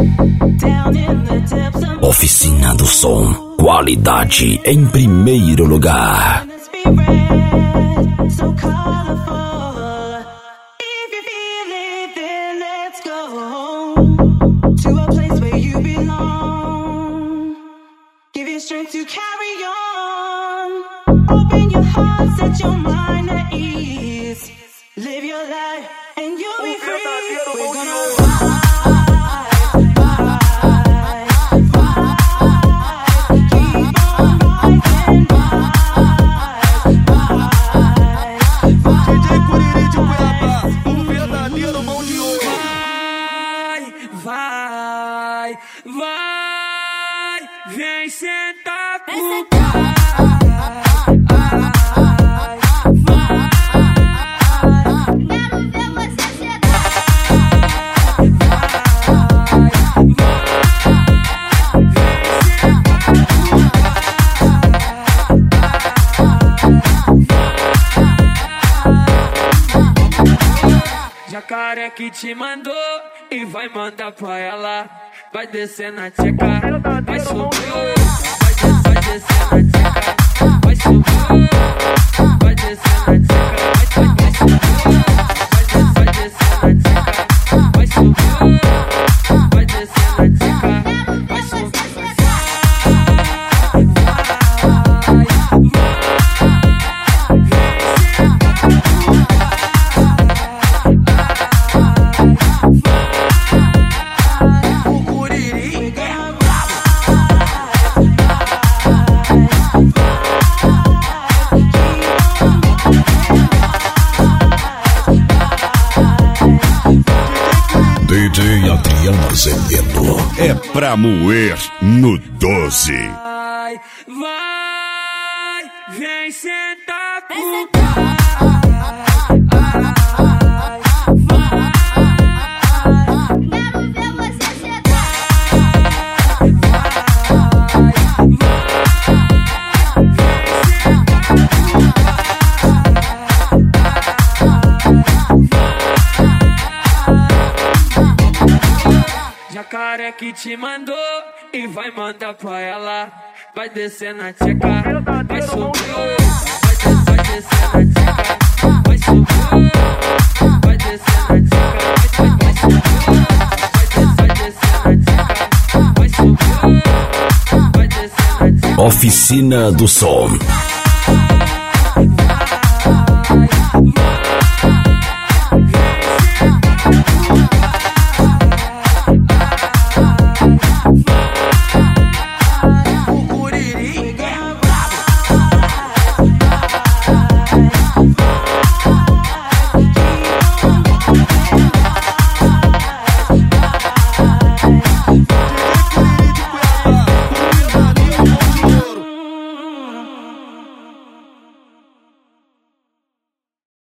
Oficina do Som, qualidade em primeiro lugar. Strength to carry on. Open your heart, set your mind at ease. Live your life and you'll be free. We're gonna ride. Vem sentar com o Jacaré que te mandou e vai mandar pra ela. Vai descer na tcheca, vai subir, vai descer na tcheca, vai subir, vai descer na tcheca, vai subir, vai descer na tcheca, vai subir, vai descer na tcheca, vai subir. DJ Adriano Azevedo é pra moer no 12. Vai, vem sentar com Jacaré que te mandou e vai mandar pra ela. Vai descer na tcheca, vai subir, vai descer na tcheca, vai subir, vai descer na tcheca, vai subir, vai descer na tcheca, vai subir, vai descer na tcheca. Oficina do Som.